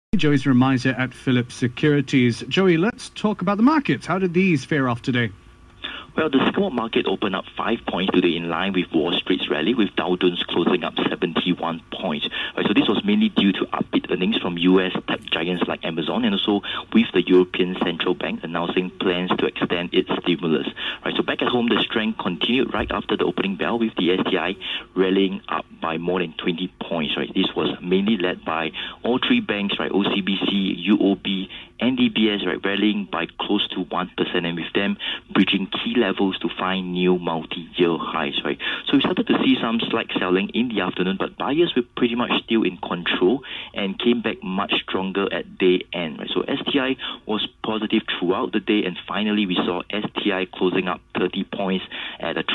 Joey's Remiser at Phillips Securities. Joey, let's talk about the markets. How did these fare off today? Well, the Singapore market opened up 5 points today in line with Wall Street's rally, with Dow Jones closing up 71 points. So this was mainly due to upbeat earnings from US tech giants like Amazon, and also with the European Central Bank announcing plans to extend its stimulus. So back at home, the strength continued right after the opening bell, with the STI rallying up by more than 20 points. This was mainly led by all three banks, OCBC, UOB, and DBS, rallying by close to 1%, and with them breaching key levels to find new multi-year highs. So we started to see some slight selling in the afternoon, but buyers were pretty much still in control and came back much stronger at day end. So STI was positive throughout the day, and finally we saw STI closing up 30 points at a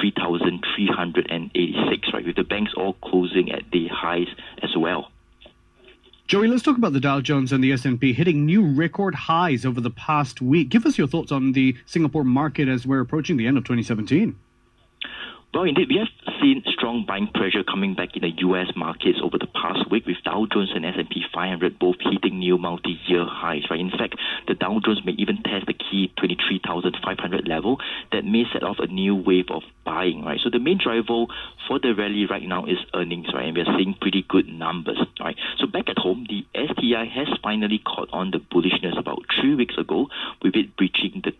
3,386, with the banks all closing at day highs as well. Joey, let's talk about the Dow Jones and the S&P hitting new record highs over the past week. Give us your thoughts on the Singapore market as we're approaching the end of 2017. Well, indeed, we have seen strong buying pressure coming back in the U.S. markets over the past week, with Dow Jones and S&P 500 both hitting new multi-year highs. In fact, the Dow Jones may even test the key 23,500 level that may set off a new wave of buying. So the main driver for the rally right now is earnings, and we are seeing pretty good numbers. So back at home, the STI has finally caught on the bullishness about 3 weeks ago, with it breaching the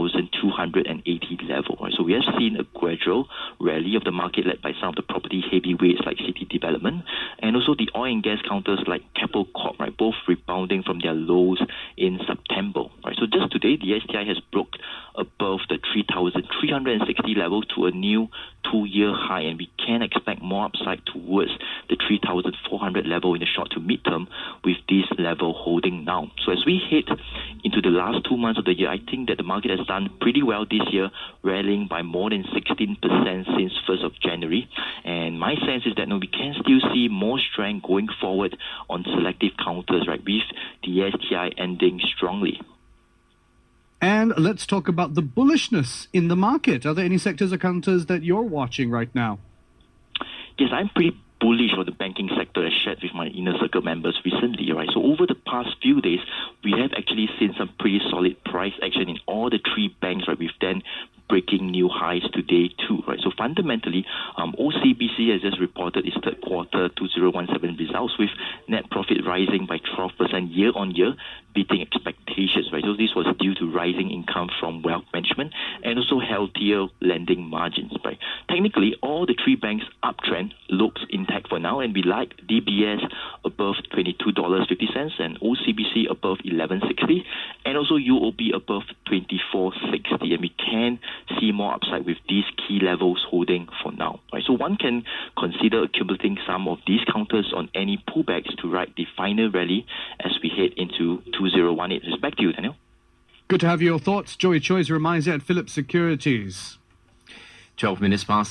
3,280 level. So we have seen a gradual rally of the market led by some of the property heavyweights like City Development, and also the oil and gas counters like Keppel Corp, both rebounding from their lows in September. So just today, the STI has broke above the 3,360 level to a new 2-year high, and we can expect more upside towards the 3,400 level in the short to mid-term, with this level holding now. So as we head into the last 2 months of the year, I think that the market has done pretty well this year, rallying by more than 16% since 1st of January. And my sense is that we can still see more strength going forward on selective counters, with the STI ending strongly. And let's talk about the bullishness in the market. Are there any sectors or counters that you're watching right now? Yes, I'm pretty bullish on the banking sector, as shared with my inner circle members recently. So over the past few days, we have actually seen some pretty solid price action in all the three banks, with them breaking new highs today too. So fundamentally, OCBC has just reported its third quarter 2017 results, with net profit rising by 12% year on year, beating expectations. So this was due to rising income from wealth management and also healthier lending margins. Technically, all the three banks' uptrend looks intact for now, and we like DBS above $22.50 and OCBC above $11.60, and also UOB above $24.60, and we can see more upside with these key levels holding for now. So one can consider accumulating some of these counters on any pullbacks to ride the final rally as we head into 2018. Just back to you, Daniel. Good to have your thoughts. Joey Choi's Remiser at Phillips Securities. 12 minutes past.